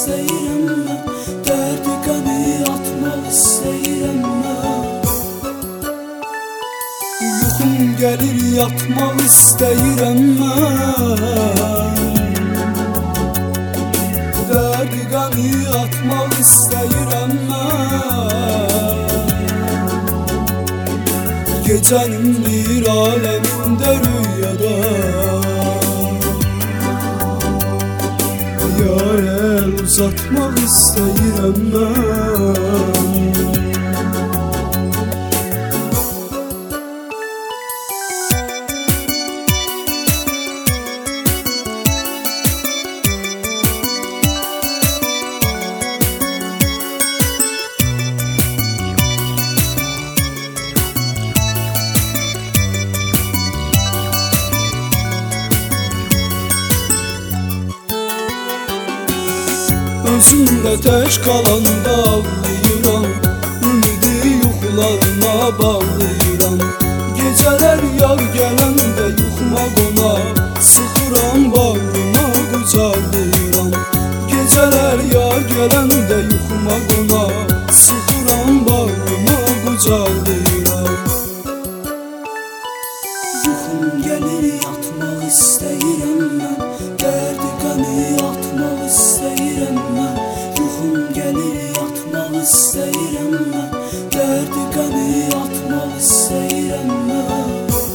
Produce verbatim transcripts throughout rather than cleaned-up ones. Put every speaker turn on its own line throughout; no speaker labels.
istəyirəm mən, dərdi qəmi atmaq istəyirəm mən. Yuxum gəlir yatmaq istəyirəm mən, dərdi qəmi atmaq istəyirəm mən. Gecənin bir aləmində rüyada yar el uzatmaq istəyirəm mən. Özümdə tək qalanda ağlayıram, ümidi yuxularına bağlayıram. Gecələr yar gələndə yuxuma qonaq, sıxıram bağrıma qucaqlayıram. Gecələr yar gələndə yuxuma qonaq, sıxıram bağrıma qucaqlayıram. Yuxum gəlir yatmaq istəyirəm mən, dərdi qəmi atmaq istəyirəm mən. Yuxum gəlir yatmaq istəyirəm mən, dərdi qəmi atmaq istəyirəm mən.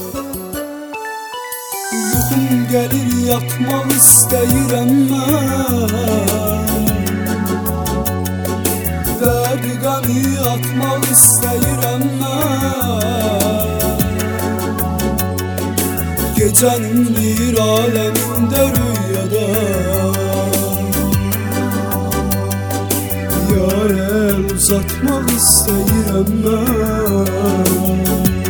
Yuxum gəlir yatmaq istəyirəm mən, dərdi qəmi atmaq istəyirəm mən. Gecənin bir aləmində rüyada yar el uzatmaq istəyirəm mən.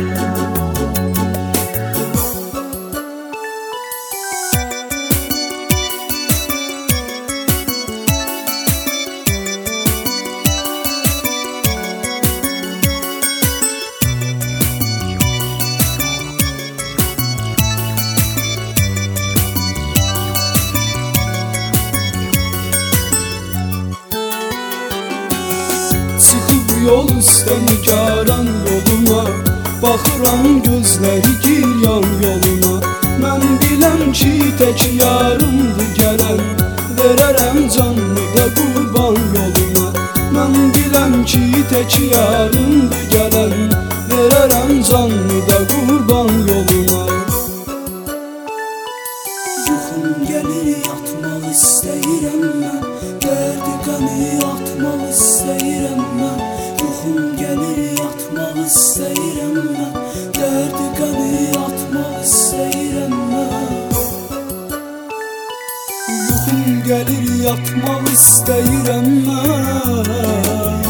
Yol üstə nigaran yoluna, baxıram gözləri giryan yoluna. Mən biləm ki tək yarımdır gələn, verərəm canımı da qurban yoluna. Mən biləm ki tək yarımdır gələn, verərəm canımı da qurban yoluna. Yuxum gəlir yatmaq istəyirəm mən, dərdi qəmi atmaq istəyirəm mən. Yuxum gəlir yatmaq istəyirəm mən, dərdi qəmi atmaq istəyirəm mən. Yuxum gəlir yatmaq istəyirəm mən,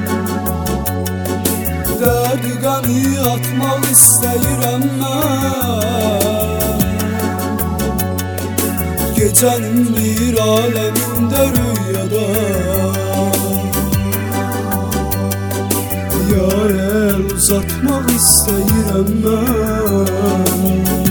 dərdi qəmi atmaq istəyirəm mən. Gecənin bir aləmində rüyada yar el uzatmaq istəyirəm mən.